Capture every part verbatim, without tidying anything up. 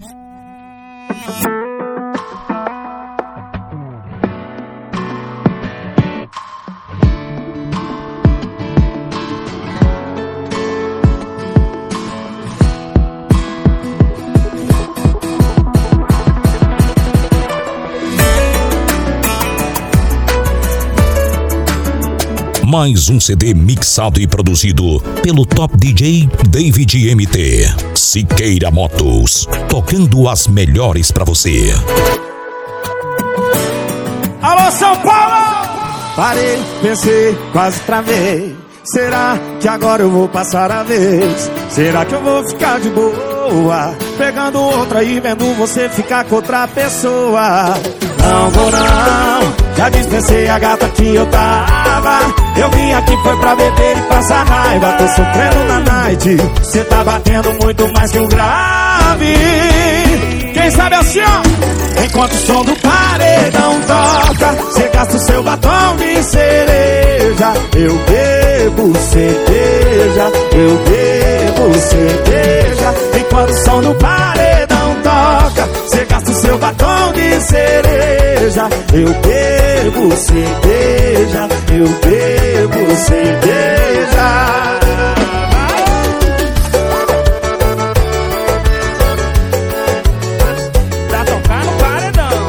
Mais um C D mixado e produzido pelo top D J David M T. Siqueira Motos, tocando as melhores pra você. Alô, São Paulo! Parei, pensei, quase travei. Será que agora eu vou passar a vez? Será que eu vou ficar de boa, pegando outra e vendo você ficar com outra pessoa? Não vou não, já dispensei a gata que eu tava. Eu vim aqui foi pra beber e passar raiva. Tô sofrendo na night, cê tá batendo muito mais que um grave. Quem sabe assim, ó, enquanto o som do paredão toca, cê gasta o seu batom de cereja. Eu bebo cerveja, eu bebo cerveja. Enquanto o som do paredão toca, cê gasta o seu batom de cereja. Eu bebo cerveja, eu bebo cerveja. Pra tocar no paredão.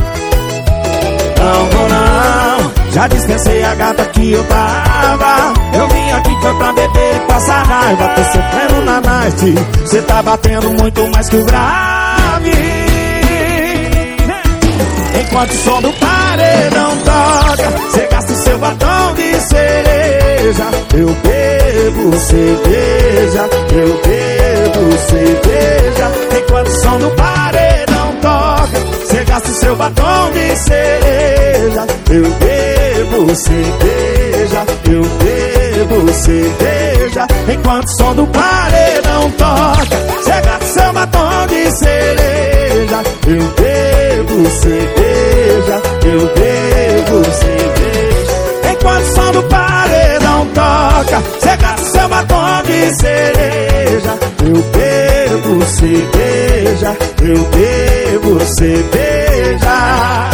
Não vou não, já dispensei a gata que eu tava. Eu vim aqui foi pra beber e passar raiva. Tô sofrendo na night, cê tá batendo muito mais que o grave. Enquanto o som do paredão toca, cê gasta o seu batom de cereja. Eu bebo cerveja, eu bebo cerveja. Enquanto o som do paredão toca, cê gasta o seu batom de cereja. Eu bebo cerveja, eu bebo cerveja. Enquanto o som do paredão toca, cê gasta o seu batom de cereja. Eu bebo cerveja, eu bebo cerveja. Enquanto o som do paredão toca, cê gasta o seu batom de cereja. Eu bebo cerveja, eu bebo cerveja.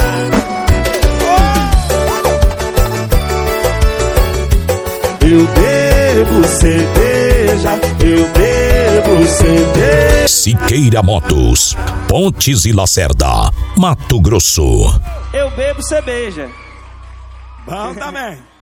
Eu bebo cerveja, eu bebo cerveja. Siqueira Motos, Pontes e Lacerda, Mato Grosso. Eu bebo cerveja. Bom também.